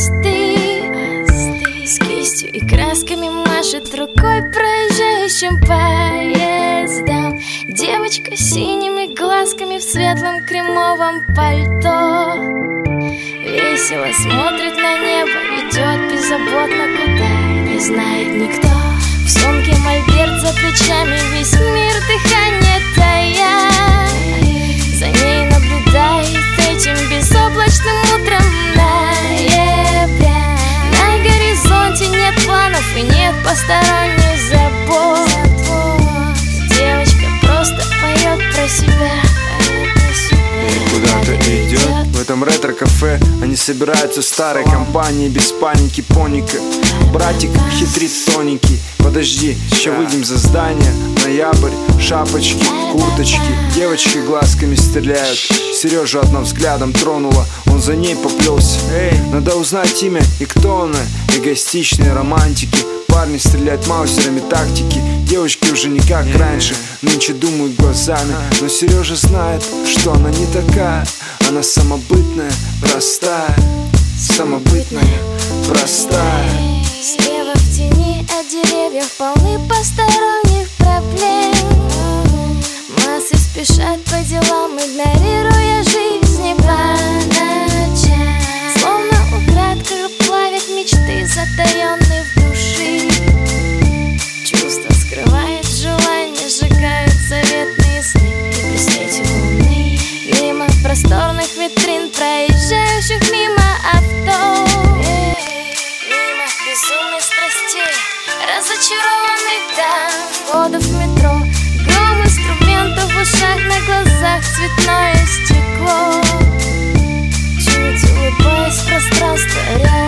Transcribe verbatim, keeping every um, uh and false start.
мосты, мосты. С кистью и красками машет рукой проезжающим поездам. Девочка с синими глазками в светлом кремовом пальто весело смотрит на небо, идет беззаботно, куда не знает никто. В сумке мольберт, за плечами весь мир, дыхание тая. За ней наблюдает этим безоблачным утром ноября. На горизонте нет планов и нет посторонних забот. Девочка просто поет про себя, поет про себя. И куда-то идет. В этом ретро-кафе они собираются старой компанией, без паники, поника. Братик хитрит тоненький. Подожди, еще выйдем за здание. Ноябрь, шапочки, курточки. Девочки глазками стреляют. Сережу одним взглядом тронула, он за ней поплелся. Эй, надо узнать имя и кто она. Эгоистичные романтики. Парни стреляют маузерами тактики. Девочки уже не как раньше, нынче думают глазами. Но Сережа знает, что она не такая. Она самобытная, простая. Самобытная, простая. Слева в тени от деревьев полны посторонних проблем. Массы спешат по делам, игнорируя жизни по ночам. Словно украдкой плавят мечты, затаенные в души. Чувство скрывает желание, сжигают заветные сны. И при свете луны мимо просторных витрин, проезжающих мимо авто, мимо безумных страстей, разочарованных дам, входов в метро, гром инструментов в ушах, на глазах цветное стекло. Чуть улыбаясь, пространство рядом.